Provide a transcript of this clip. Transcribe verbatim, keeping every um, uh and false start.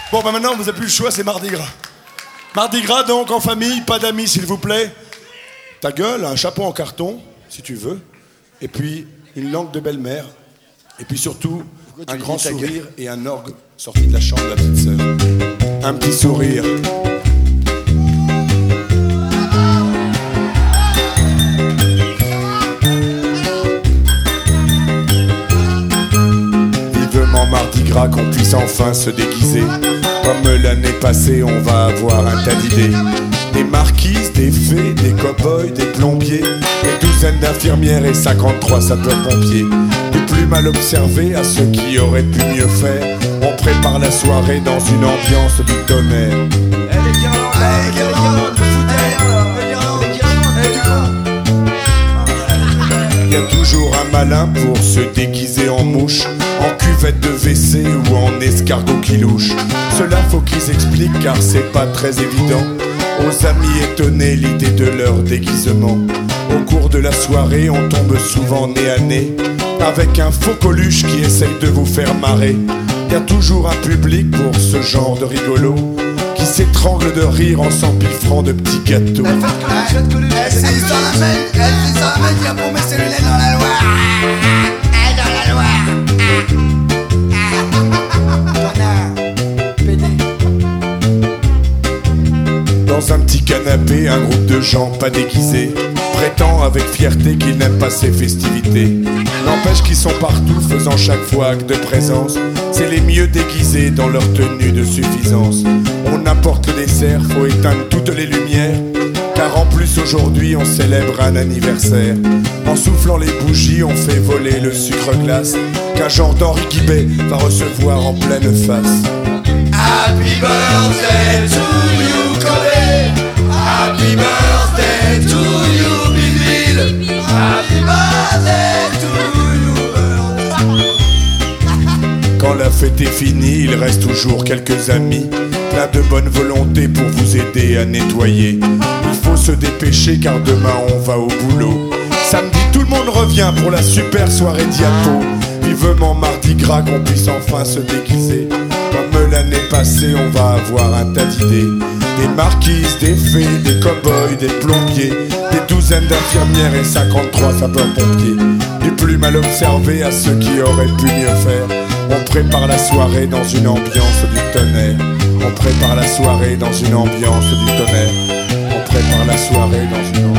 Bon, bah maintenant, vous n'avez plus le choix, c'est Mardi Gras. Mardi Gras, donc, en famille, pas d'amis, s'il vous plaît. Ta gueule, un chapeau en carton, si tu veux. Et puis, une langue de belle-mère. Et puis surtout, un grand sourire et un orgue sorti de la chambre de la petite sœur. Un petit sourire. Vivement Mardi Gras, qu'on puisse enfin se déguiser. Comme l'année passée, on va avoir un tas d'idées. Des marquises, des fées, des cow-boys, des plombiers, des douzaines d'infirmières et cinquante-trois sapeurs-pompiers. Du plus mal observé à ceux qui auraient pu mieux faire, on prépare la soirée dans une ambiance du tonnerre. Eh les guirlandes, eh les guirlandes, les guirlandes, eh du con. Il y a toujours un malin pour se déguiser en mouche, en cuvette de W C ou en escargot qui louche. Cela faut qu'ils expliquent car c'est pas très évident aux amis étonnés l'idée de leur déguisement. Au cours de la soirée, on tombe souvent nez à nez avec un faux Coluche qui essaye de vous faire marrer. Y a toujours un public pour ce genre de rigolo qui s'étrangle de rire en s'empiffrant de petits gâteaux. C'est l'histoire d'un mec, c'est l'histoire d'un mec qui a paumé ses lunettes dans la Loire. Dans la Loire. Dans un petit canapé, un groupe de gens pas déguisés prétend avec fierté qu'ils n'aiment pas ces festivités. N'empêche qu'ils sont partout, faisant chaque fois acte de présence. C'est les mieux déguisés dans leur tenue de suffisance. On apporte le dessert, faut éteindre toutes les lumières, car en plus aujourd'hui on célèbre un anniversaire. En soufflant les bougies, on fait voler le sucre glace qu'un genre d'Henri Guibet va recevoir en pleine face. Happy birthday to you, Kobe. Happy birthday to you, Big Bill. Happy birthday to you, birthday. Quand la fête est finie, il reste toujours quelques amis, plein de bonne volonté pour vous aider à nettoyer. Il faut se dépêcher car demain on va au boulot. Samedi tout le monde revient pour la super soirée diapo. Vivement Mardi Gras, qu'on puisse enfin se déguiser. Comme l'année passée, on va avoir un tas d'idées. Des marquises, des fées, des cow-boys, des plombiers, des douzaines d'infirmières et cinquante-trois sapeurs-pompiers. Du plus mal observé à ceux qui auraient pu mieux faire, on prépare la soirée dans une ambiance du tonnerre. On prépare la soirée dans une ambiance du tonnerre. On prépare la soirée dans une ambiance